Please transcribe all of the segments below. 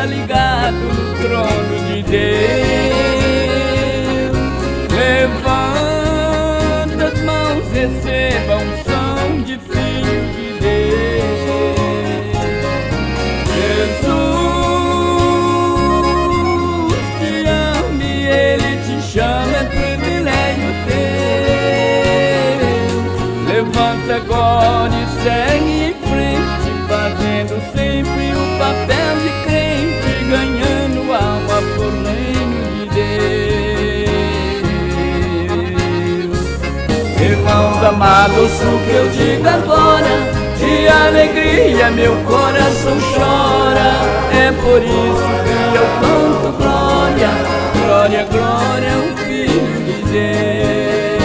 ligado no trono de Deus. Levanta as mãos, receba a unção de filho de Deus. Jesus te ama e Ele te chama, é privilégio teu. Levanta agora e segue em frente, fazendo sempre o papel de crente, ganhando alma por reino de Deus. Irmãos amados, o que eu digo agora, de alegria meu coração chora. É por isso que eu canto glória, glória, glória ao Filho de Deus.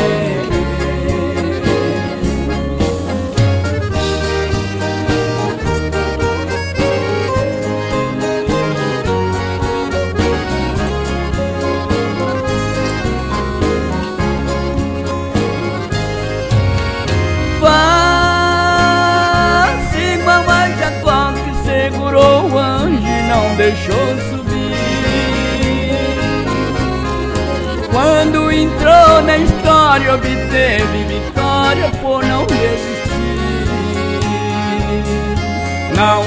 Faz igual a Jacó que segurou o anjo e não deixou subir. Quando entrou na história, obteve vitória por não desistir. Não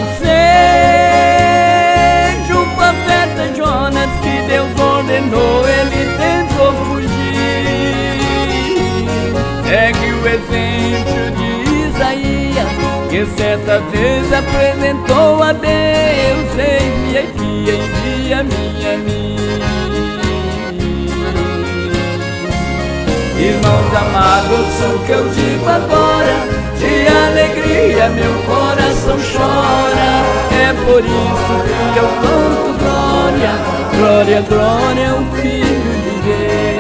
seja o profeta Jonas que Deus ordenou, ele tentou fugir. Segue o exemplo de Isaías, que certa vez apresentou a Deus: eis-me aqui, envia-me a mim. Irmãos amados, o que eu digo agora, de alegria meu coração chora. É por isso que eu canto glória, glória, glória ao Filho de Deus.